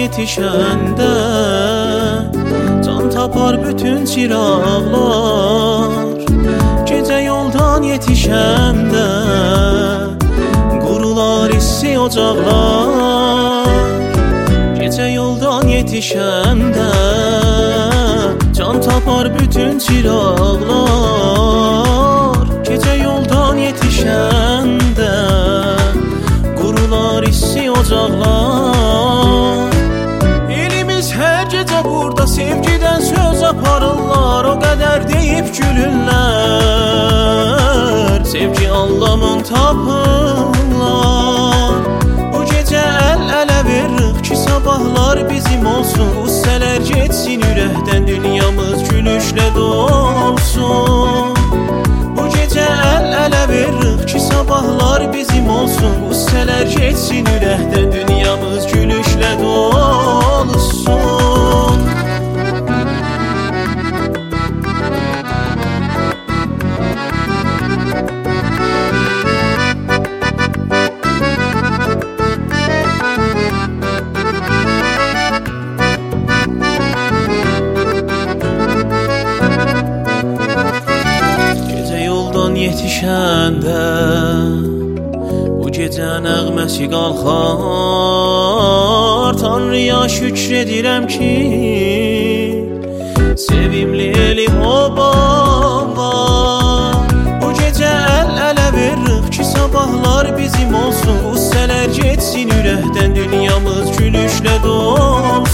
yetişəndə can tapar bütün çıraqlar. Gecə yoldan yetişəndə qurular issi ocaqlar. Gecə yoldan yetişəndə can tapar bütün çıraqlar. Gecə yoldan yetişəndə qurular issi ocaqlar. Elimiz hər gecə burada sevgidən söz aparırlar. O qədər deyib gülürlər, sevgi anlamın tapırlar. Bu gecə əl-ələ veririk ki sabahlar bizim olsun. Qüssələr getsin ürəkdən, dünyamız gülüşlə dolsun. Bu gecə əl-ələ veririk ki sabahlar bizim olsun. Qüssələr getsin ürəkdən, dünyamız gülüşlə dolsun. Yetişəndə bu gecə nəğməsi qalxar. Tanrıya şükür edirəm ki sevimli elim obam var. Bu gecə əl-ələ veririk ki sabahlar bizim olsun. Qüssələr getsin ürəkdən, dünyamız gülüşlə dolsun.